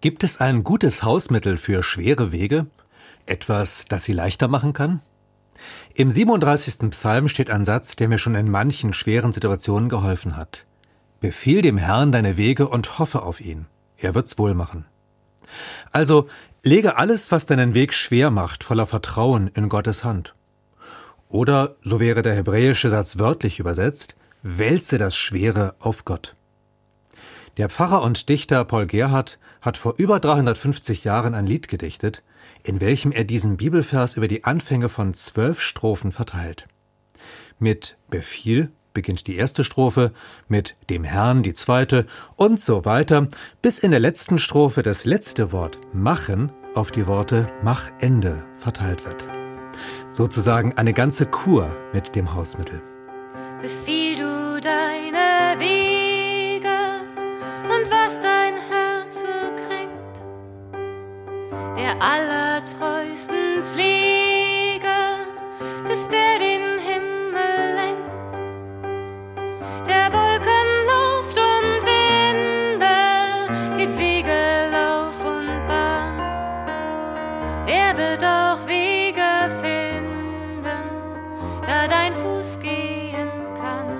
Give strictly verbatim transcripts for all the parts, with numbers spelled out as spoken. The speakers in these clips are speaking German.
Gibt es ein gutes Hausmittel für schwere Wege? Etwas, das sie leichter machen kann? Im siebenunddreißigsten Psalm steht ein Satz, der mir schon in manchen schweren Situationen geholfen hat. Befiehl dem Herrn deine Wege und hoffe auf ihn. Er wird's wohl machen. Also, lege alles, was deinen Weg schwer macht, voller Vertrauen in Gottes Hand. Oder, so wäre der hebräische Satz wörtlich übersetzt, wälze das Schwere auf Gott. Der Pfarrer und Dichter Paul Gerhardt hat vor über dreihundertfünfzig Jahren ein Lied gedichtet, in welchem er diesen Bibelvers über die Anfänge von zwölf Strophen verteilt. Mit Befiehl beginnt die erste Strophe, mit dem Herrn die zweite und so weiter, bis in der letzten Strophe das letzte Wort machen auf die Worte mach Ende verteilt wird. Sozusagen eine ganze Kur mit dem Hausmittel. Befiehl du deine Wege und was dein Herz kränkt, der allertreusten Pflege, dass der den Himmel lenkt, der Wolken Luft und Winde gibt Wege, Lauf und Bahn, der wird auch Wege finden, da dein Fuß gehen kann.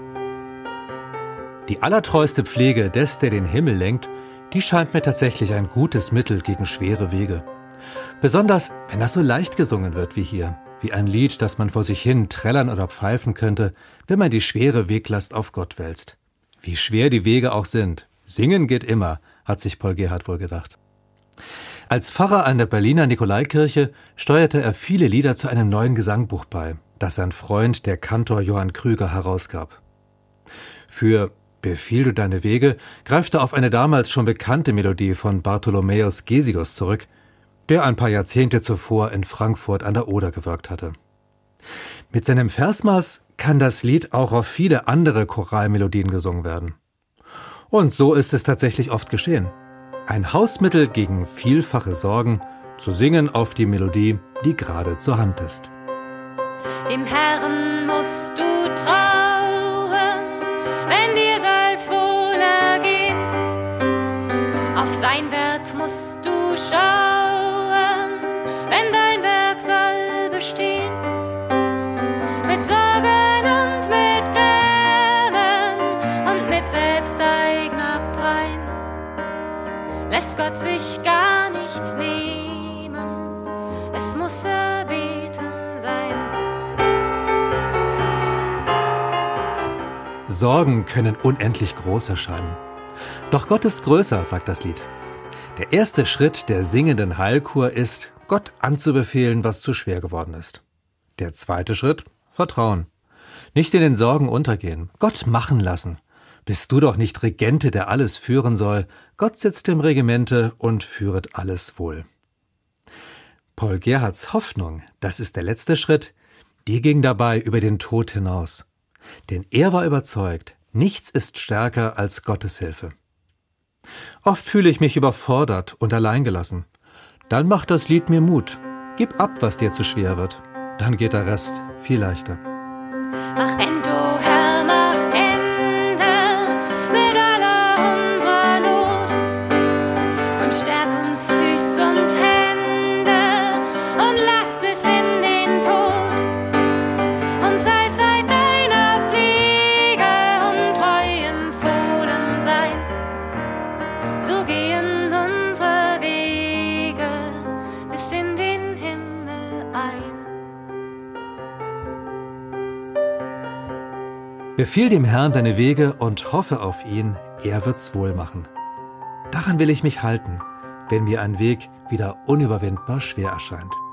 Die allertreueste Pflege des, der den Himmel lenkt, die scheint mir tatsächlich ein gutes Mittel gegen schwere Wege. Besonders, wenn das so leicht gesungen wird wie hier, wie ein Lied, das man vor sich hin trällern oder pfeifen könnte, wenn man die schwere Weglast auf Gott wälzt. Wie schwer die Wege auch sind, singen geht immer, hat sich Paul Gerhardt wohl gedacht. Als Pfarrer an der Berliner Nikolaikirche steuerte er viele Lieder zu einem neuen Gesangbuch bei, das sein Freund, der Kantor Johann Krüger, herausgab. Für Befiehl du deine Wege greift er auf eine damals schon bekannte Melodie von Bartholomäus Gesius zurück, der ein paar Jahrzehnte zuvor in Frankfurt an der Oder gewirkt hatte. Mit seinem Versmaß kann das Lied auch auf viele andere Choralmelodien gesungen werden. Und so ist es tatsächlich oft geschehen. Ein Hausmittel gegen vielfache Sorgen, zu singen auf die Melodie, die gerade zur Hand ist. Dem Herrn musst du trauen, wenn dir soll's wohl ergehen. Auf sein Werk musst du schauen, wenn dein Werk soll bestehen. Mit Sorgen und mit Grämen und mit selbsteigner Pein lässt Gott sich gar nichts nehmen, es muss erbeten sein. Sorgen können unendlich groß erscheinen. Doch Gott ist größer, sagt das Lied. Der erste Schritt der singenden Heilkur ist, Gott anzubefehlen, was zu schwer geworden ist. Der zweite Schritt, Vertrauen. Nicht in den Sorgen untergehen, Gott machen lassen. Bist du doch nicht Regente, der alles führen soll. Gott sitzt im Regimente und führet alles wohl. Paul Gerhardts Hoffnung, das ist der letzte Schritt, die ging dabei über den Tod hinaus. Denn er war überzeugt, nichts ist stärker als Gottes Hilfe. Oft fühle ich mich überfordert und alleingelassen. Dann macht das Lied mir Mut. Gib ab, was dir zu schwer wird. Dann geht der Rest viel leichter. Mach Ende, o Herr, mach Ende mit aller unserer Not und stärk uns Füß und Hände und lass bis in den Tod uns allzeit deiner Pflege und treu empfohlen sein. So gehen unsere Wege bis in den Himmel ein. Befiehl dem Herrn deine Wege und hoffe auf ihn, er wird's wohl machen. Daran will ich mich halten, wenn mir ein Weg wieder unüberwindbar schwer erscheint.